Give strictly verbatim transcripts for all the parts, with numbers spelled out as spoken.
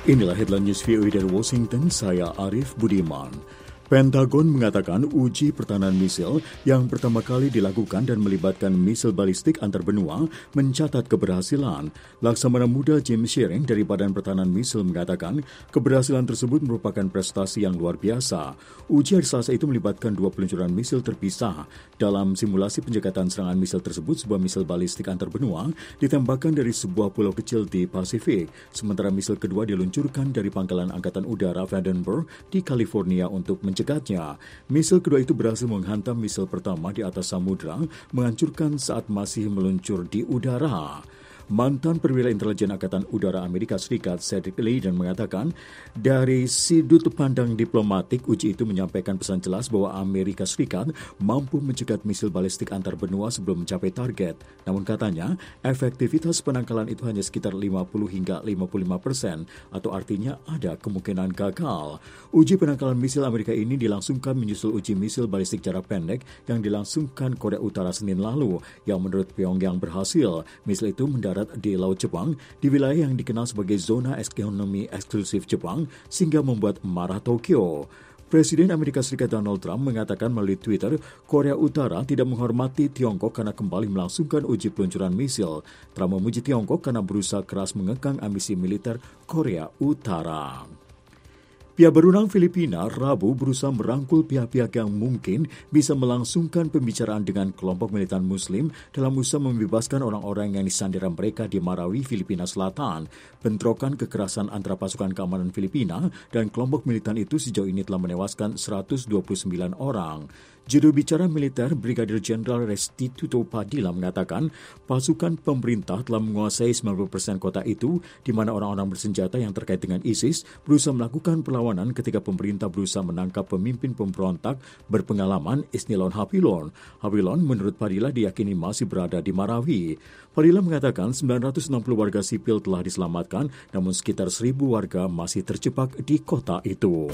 Inilah headline news V O A dari Washington, saya Arif Budiman. Pentagon mengatakan uji pertahanan misil yang pertama kali dilakukan dan melibatkan misil balistik antar benua mencatat keberhasilan. Laksamana Muda Jim Shearing dari Badan Pertahanan Misil mengatakan keberhasilan tersebut merupakan prestasi yang luar biasa. Uji hari Selasa itu melibatkan dua peluncuran misil terpisah. Dalam simulasi penjagatan serangan misil tersebut, sebuah misil balistik antar benua ditembakkan dari sebuah pulau kecil di Pasifik, sementara misil kedua diluncurkan dari Pangkalan Angkatan Udara Vandenberg di California untuk mencegah Dekatnya, misil kedua itu berhasil menghantam misil pertama di atas samudra, menghancurkan saat masih meluncur di udara. Mantan perwira intelijen Angkatan Udara Amerika Serikat Cedric Leiden mengatakan, dari sudut pandang diplomatik, uji itu menyampaikan pesan jelas bahwa Amerika Serikat mampu mencegat misil balistik antar benua sebelum mencapai target. Namun katanya, efektivitas penangkalan itu hanya sekitar lima puluh hingga lima puluh lima persen, atau artinya ada kemungkinan gagal. Uji penangkalan misil Amerika ini dilangsungkan menyusul uji misil balistik jarak pendek yang dilangsungkan Korea Utara Senin lalu, yang menurut Pyongyang berhasil. Misil itu mendarat di Laut Jepang, di wilayah yang dikenal sebagai zona ekonomi eksklusif Jepang, sehingga membuat marah Tokyo. Presiden Amerika Serikat Donald Trump mengatakan melalui Twitter, Korea Utara tidak menghormati Tiongkok karena kembali melangsungkan uji peluncuran misil. Trump memuji Tiongkok karena berusaha keras mengekang ambisi militer Korea Utara. Pihak berwenang Filipina Rabu berusaha merangkul pihak-pihak yang mungkin bisa melangsungkan pembicaraan dengan kelompok militan Muslim dalam usaha membebaskan orang-orang yang disandera mereka di Marawi, Filipina Selatan. Bentrokan kekerasan antara pasukan keamanan Filipina dan kelompok militan itu sejauh ini telah menewaskan seratus dua puluh sembilan orang. Juru bicara militer Brigadir Jenderal Restituto Padilla mengatakan pasukan pemerintah telah menguasai sembilan puluh persen kota itu, di mana orang-orang bersenjata yang terkait dengan ISIS berusaha melakukan perlawanan ketika pemerintah berusaha menangkap pemimpin pemberontak berpengalaman Isnilon Hapilon. Hapilon menurut Padilla diyakini masih berada di Marawi. Padilla mengatakan sembilan ratus enam puluh warga sipil telah diselamatkan, namun sekitar seribu warga masih terjebak di kota itu.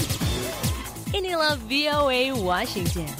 Inilah V O A Washington.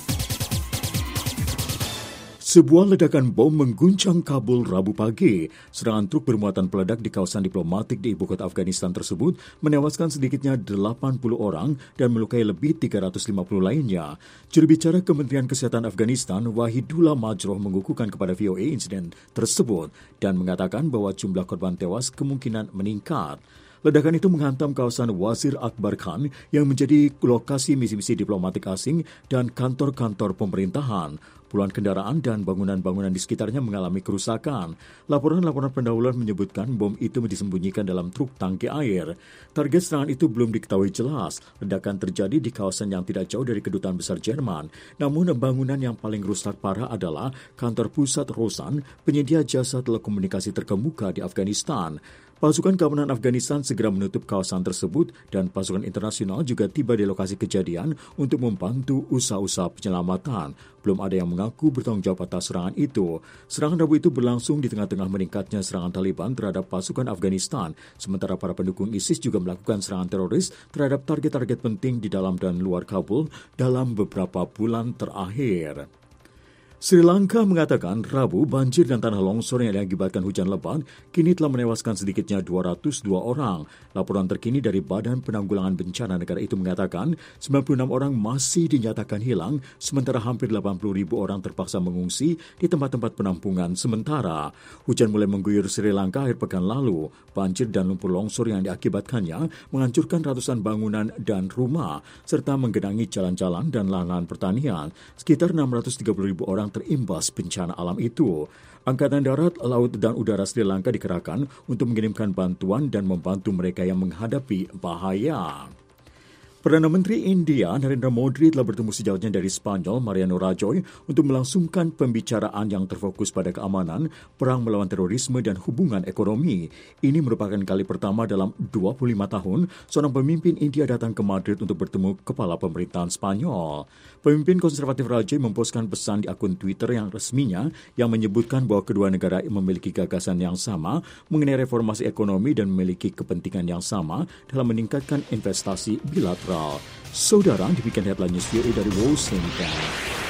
Sebuah ledakan bom mengguncang Kabul Rabu pagi. Serangan truk bermuatan peledak di kawasan diplomatik di ibu kota Afghanistan tersebut menewaskan sedikitnya delapan puluh orang dan melukai lebih tiga ratus lima puluh lainnya. Juru bicara Kementerian Kesehatan Afghanistan, Wahidullah Majroh, mengukuhkan kepada V O A insiden tersebut dan mengatakan bahwa jumlah korban tewas kemungkinan meningkat. Ledakan itu menghantam kawasan Wazir Akbar Khan yang menjadi lokasi misi-misi diplomatik asing dan kantor-kantor pemerintahan. Puluhan kendaraan dan bangunan-bangunan di sekitarnya mengalami kerusakan. Laporan-laporan pendahuluan menyebutkan bom itu disembunyikan dalam truk tangki air. Target serangan itu belum diketahui jelas. Ledakan terjadi di kawasan yang tidak jauh dari Kedutaan Besar Jerman. Namun bangunan yang paling rusak parah adalah kantor pusat Rosan, penyedia jasa telekomunikasi terkemuka di Afghanistan. Pasukan keamanan Afghanistan segera menutup kawasan tersebut dan pasukan internasional juga tiba di lokasi kejadian untuk membantu usaha-usaha penyelamatan. Belum ada yang mengaku bertanggung jawab atas serangan itu. Serangan Rabu itu berlangsung di tengah-tengah meningkatnya serangan Taliban terhadap pasukan Afghanistan, sementara para pendukung ISIS juga melakukan serangan teroris terhadap target-target penting di dalam dan luar Kabul dalam beberapa bulan terakhir. Sri Lanka mengatakan Rabu banjir dan tanah longsor yang diakibatkan hujan lebat kini telah menewaskan sedikitnya dua ratus dua orang. Laporan terkini dari Badan Penanggulangan Bencana negara itu mengatakan sembilan puluh enam orang masih dinyatakan hilang, sementara hampir delapan puluh ribu orang terpaksa mengungsi di tempat-tempat penampungan sementara. Hujan mulai mengguyur Sri Lanka akhir pekan lalu. Banjir dan lumpur longsor yang diakibatkannya menghancurkan ratusan bangunan dan rumah, serta menggenangi jalan-jalan dan lahan pertanian. Sekitar enam ratus tiga puluh ribu orang terimbas bencana alam itu. Angkatan Darat, Laut, dan Udara Sri Lanka dikerahkan untuk mengirimkan bantuan dan membantu mereka yang menghadapi bahaya. Perdana Menteri India Narendra Modi telah bertemu sejautnya dari Spanyol Mariano Rajoy untuk melangsungkan pembicaraan yang terfokus pada keamanan, perang melawan terorisme, dan hubungan ekonomi. Ini merupakan kali pertama dalam dua puluh lima tahun seorang pemimpin India datang ke Madrid untuk bertemu kepala pemerintahan Spanyol. Pemimpin konservatif Rajoy memposkan pesan di akun Twitter yang resminya yang menyebutkan bahwa kedua negara memiliki gagasan yang sama mengenai reformasi ekonomi dan memiliki kepentingan yang sama dalam meningkatkan investasi bilateral. Saudara, demikian headline news V O A dari Washington.